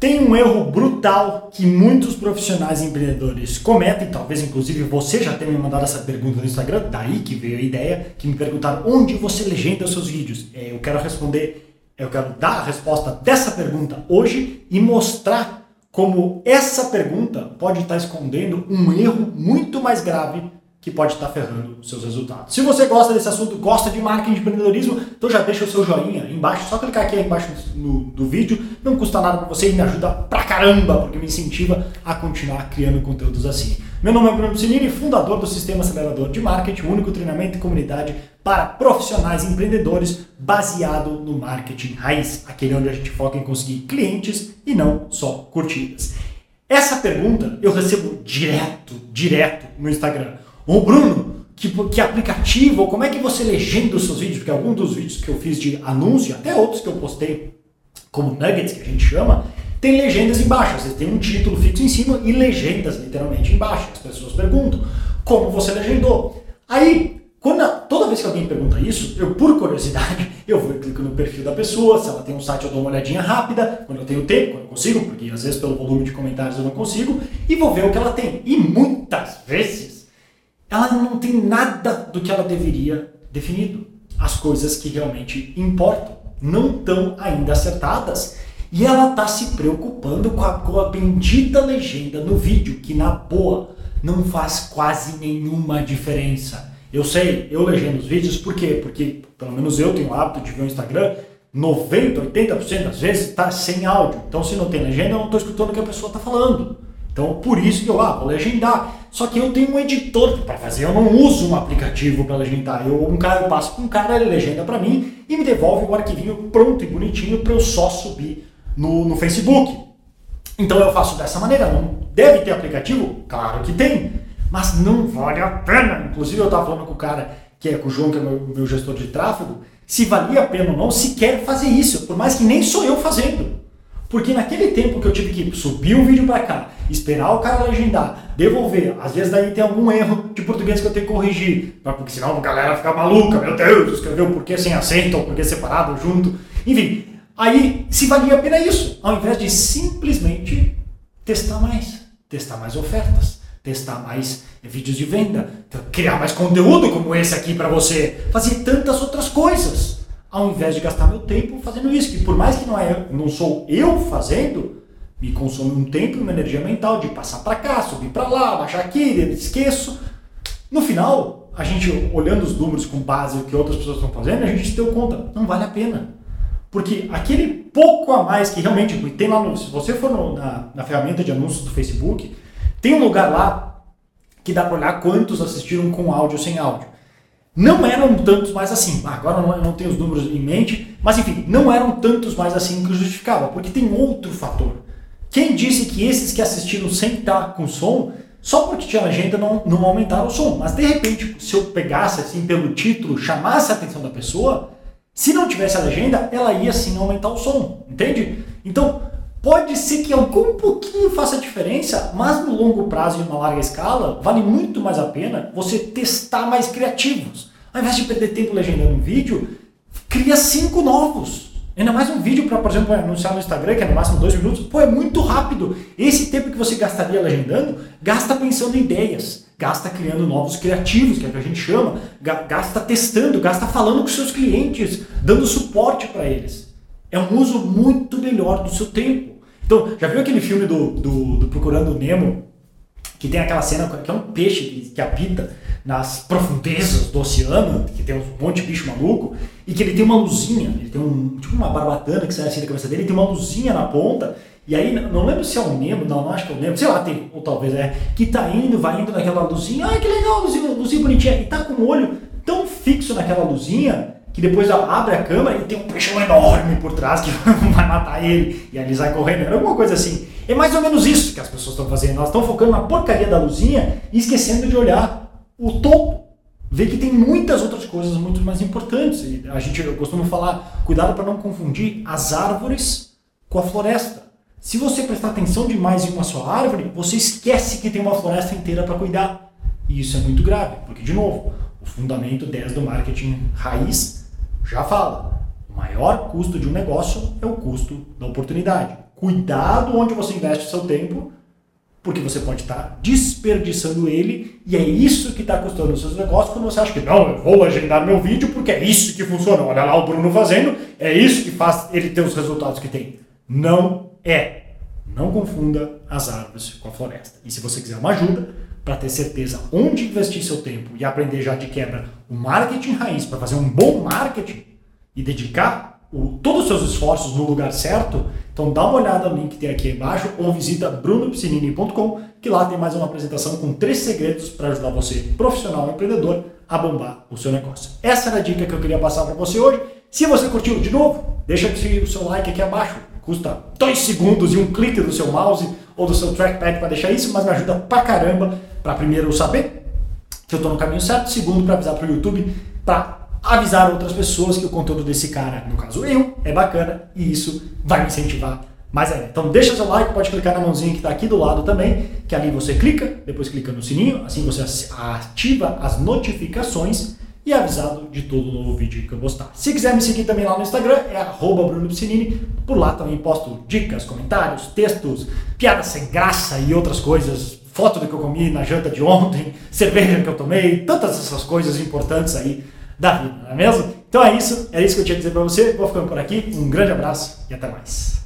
Tem um erro brutal que muitos profissionais empreendedores cometem, talvez inclusive você já tenha me mandado essa pergunta no Instagram, daí que veio a ideia, que me perguntaram onde você legenda os seus vídeos. Eu quero dar a resposta dessa pergunta hoje e mostrar como essa pergunta pode estar escondendo um erro muito mais grave que pode estar ferrando os seus resultados. Se você gosta desse assunto, gosta de marketing de empreendedorismo, então já deixa o seu joinha aí embaixo, só clicar aqui embaixo do vídeo, não custa nada para você e me ajuda pra caramba, porque me incentiva a continuar criando conteúdos assim. Meu nome é Bruno Piscinini, fundador do Sistema Acelerador de Marketing, o único treinamento e comunidade para profissionais e empreendedores baseado no marketing raiz, aquele onde a gente foca em conseguir clientes e não só curtidas. Essa pergunta eu recebo direto no Instagram. Ô Bruno, que aplicativo, como é que você legenda os seus vídeos? Porque alguns dos vídeos que eu fiz de anúncio, até outros que eu postei como nuggets, que a gente chama, tem legendas embaixo. Você tem um título fixo em cima e legendas literalmente embaixo. As pessoas perguntam, como você legendou? Aí, toda vez que alguém pergunta isso, eu, por curiosidade, eu vou e clico no perfil da pessoa, se ela tem um site eu dou uma olhadinha rápida, quando eu tenho tempo, quando eu consigo, porque às vezes pelo volume de comentários eu não consigo, e vou ver o que ela tem. E muitas vezes, ela não tem nada do que ela deveria definido. As coisas que realmente importam não estão ainda acertadas. E ela está se preocupando com a bendita legenda no vídeo, que na boa não faz quase nenhuma diferença. Eu sei, eu legendo os vídeos, por quê? Porque pelo menos eu tenho o hábito de ver o Instagram, 90%, 80% das vezes está sem áudio. Então se não tem legenda, eu não estou escutando o que a pessoa está falando. Então, por isso que eu vou legendar. Só que eu tenho um editor para fazer, eu não uso um aplicativo para legendar. Eu passo para um cara, ele legenda para mim e me devolve o arquivinho pronto e bonitinho para eu só subir no Facebook. Então eu faço dessa maneira. Não deve ter aplicativo? Claro que tem, mas não vale a pena. Inclusive eu estava falando com o cara, com o João, que é meu gestor de tráfego, se valia a pena ou não sequer fazer isso, por mais que nem sou eu fazendo. Porque naquele tempo que eu tive que subir um vídeo para cá, esperar o cara legendar, devolver, às vezes daí tem algum erro de português que eu tenho que corrigir, porque senão a galera fica maluca, meu Deus, escreveu porquê sem acento, ou porquê separado, junto, enfim. Aí, se valia a pena isso, ao invés de simplesmente testar mais ofertas, testar mais vídeos de venda, criar mais conteúdo como esse aqui para você, fazer tantas outras coisas. Ao invés de gastar meu tempo fazendo isso, que por mais que não sou eu fazendo, me consome um tempo e uma energia mental de passar para cá, subir para lá, baixar aqui, esqueço. No final, a gente olhando os números com base no que outras pessoas estão fazendo, a gente se deu conta, não vale a pena. Porque aquele pouco a mais que realmente tem lá, se você for na ferramenta de anúncios do Facebook, tem um lugar lá que dá para olhar quantos assistiram com áudio ou sem áudio. Não eram tantos mais assim, agora eu não tenho os números em mente, mas enfim, não eram tantos mais assim que justificava, porque tem outro fator. Quem disse que esses que assistiram sem estar com som, só porque tinha legenda não aumentaram o som, mas de repente, se eu pegasse assim pelo título, chamasse a atenção da pessoa, se não tivesse a legenda, ela ia sim aumentar o som, entende? Então, pode ser que algum pouquinho faça diferença, mas no longo prazo e em uma larga escala, vale muito mais a pena você testar mais criativos. Ao invés de perder tempo legendando um vídeo, cria 5 novos. Ainda mais um vídeo para, por exemplo, anunciar no Instagram, que é no máximo 2 minutos. Pô, é muito rápido. Esse tempo que você gastaria legendando, gasta pensando em ideias. Gasta criando novos criativos, que é o que a gente chama. Gasta testando, gasta falando com seus clientes, dando suporte para eles. É um uso muito melhor do seu tempo. Então, já viu aquele filme do Procurando Nemo, que tem aquela cena que é um peixe que apita nas profundezas do oceano, que tem um monte de bicho maluco, e que ele tem uma luzinha, ele tem tipo uma barbatana que sai assim da cabeça dele, e tem uma luzinha na ponta, e aí, não lembro se é o Nemo, não acho que é o Nemo, sei lá, tem, ou talvez que vai indo naquela luzinha, que legal, luzinha bonitinha, e tá com o olho tão fixo naquela luzinha, que depois abre a câmera e tem um peixão enorme por trás que vai matar ele, e aí ele sai correndo, alguma coisa assim. É mais ou menos isso que as pessoas estão fazendo, elas estão focando na porcaria da luzinha e esquecendo de olhar o topo, ver que tem muitas outras coisas muito mais importantes. E eu costumo falar, cuidado para não confundir as árvores com a floresta. Se você prestar atenção demais em uma só árvore, você esquece que tem uma floresta inteira para cuidar. E isso é muito grave, porque, de novo, o fundamento 10 do marketing raiz já fala. O maior custo de um negócio é o custo da oportunidade. cuidado onde você investe o seu tempo, porque você pode estar desperdiçando ele, e é isso que está custando os seus negócios quando você acha que não, eu vou agendar meu vídeo porque é isso que funciona. Olha lá o Bruno fazendo, é isso que faz ele ter os resultados que tem. Não é. Não confunda as árvores com a floresta. E se você quiser uma ajuda para ter certeza onde investir seu tempo e aprender já de quebra o marketing raiz para fazer um bom marketing e dedicar todos os seus esforços no lugar certo, então dá uma olhada no link que tem aqui embaixo ou visita brunopiscinini.com, que lá tem mais uma apresentação com 3 segredos para ajudar você, profissional e empreendedor, a bombar o seu negócio. Essa era a dica que eu queria passar para você hoje. Se você curtiu de novo, deixa o seu like aqui abaixo. Custa 2 segundos e um clique do seu mouse ou do seu trackpad para deixar isso, mas me ajuda pra caramba para primeiro eu saber que eu estou no caminho certo, segundo para avisar para o YouTube, para avisar outras pessoas que o conteúdo desse cara, no caso eu, é bacana e isso vai me incentivar mais ainda. Então deixa seu like, pode clicar na mãozinha que está aqui do lado também, que ali você clica, depois clica no sininho, assim você ativa as notificações e é avisado de todo novo vídeo que eu postar. Se quiser me seguir também lá no Instagram, é @BrunoPiscinini. Por lá também posto dicas, comentários, textos, piadas sem graça e outras coisas, foto do que eu comi na janta de ontem, cerveja que eu tomei, tantas essas coisas importantes aí da vida, não é mesmo? Então é isso que eu tinha a dizer pra você. Vou ficando por aqui, um grande abraço e até mais.